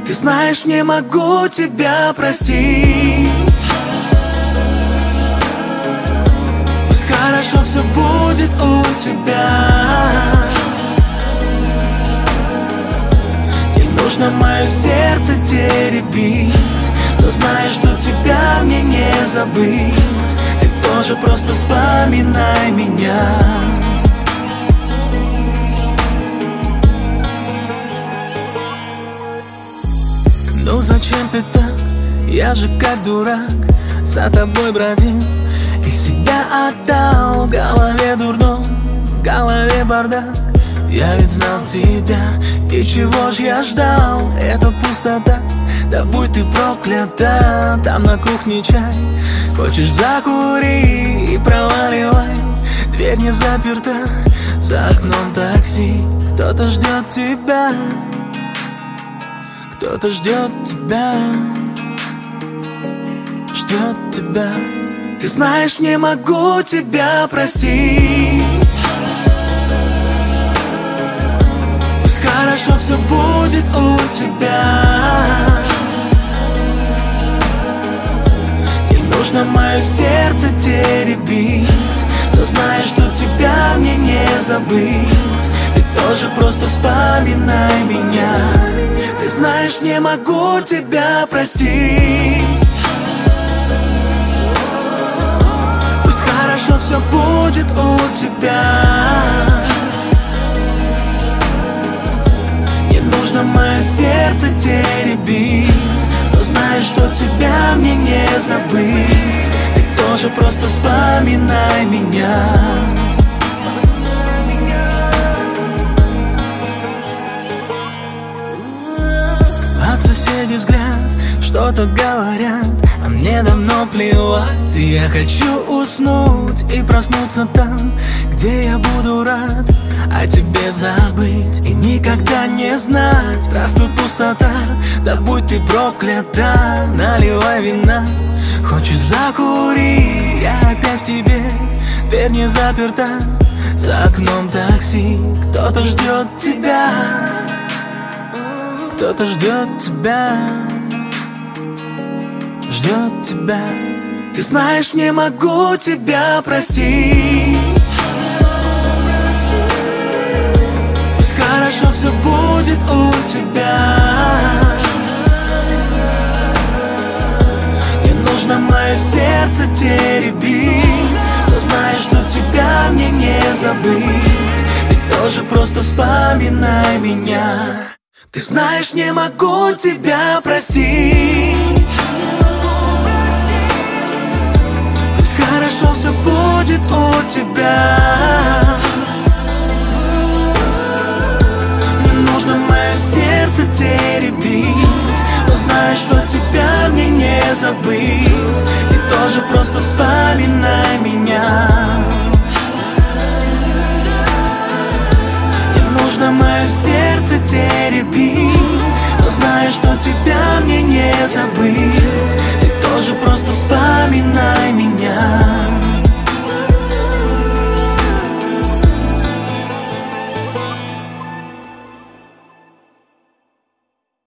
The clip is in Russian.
Ты знаешь, не могу тебя простить. Пусть хорошо все будет у тебя. Не нужно мое сердце теребить, но знаешь, что тебя мне не забыть. Ты тоже просто вспоминай меня. Ну зачем ты так? Я же как дурак за тобой бродил и себя отдал. В голове дурдом, в голове бардак. Я ведь знал тебя, и чего ж я ждал? Это пустота, да будь ты проклята. Там на кухне чай, хочешь закури и проваливай. Дверь не заперта, за окном такси. Кто-то ждет тебя, кто-то ждет тебя, ждет тебя. Ты знаешь, не могу тебя простить. Пусть хорошо все будет у тебя. Не нужно мое сердце теребить, но знаешь, что тебя мне не забыть. Ты тоже просто вспоминай меня. Ты знаешь, не могу тебя простить. Пусть хорошо все будет у тебя. Не нужно мое сердце теребить, но знаешь, что тебя мне не забыть. Ты тоже просто вспоминай меня. Соседи взгляд, что-то говорят, а мне давно плевать. И я хочу уснуть и проснуться там, где я буду рад о тебе забыть и никогда не знать. Здравствуй, пустота, да будь ты проклята. Наливай вина, хочешь закури, я опять в тебе. Дверь не заперта, за окном такси. Кто-то ждет тебя, кто-то ждет тебя, ждет тебя. Ты знаешь, не могу тебя простить. Пусть хорошо все будет у тебя. Не нужно мое сердце теребить, но знаешь, что тебя мне не забыть. Ты тоже просто вспоминай меня. Ты знаешь, не могу тебя простить. Пусть хорошо все будет у тебя. Не нужно мое сердце теребить, но знаешь, что тебя мне не забыть. Ты тоже просто вспоминай меня. Не нужно мое сердце теребить, но знаешь, что тебя мне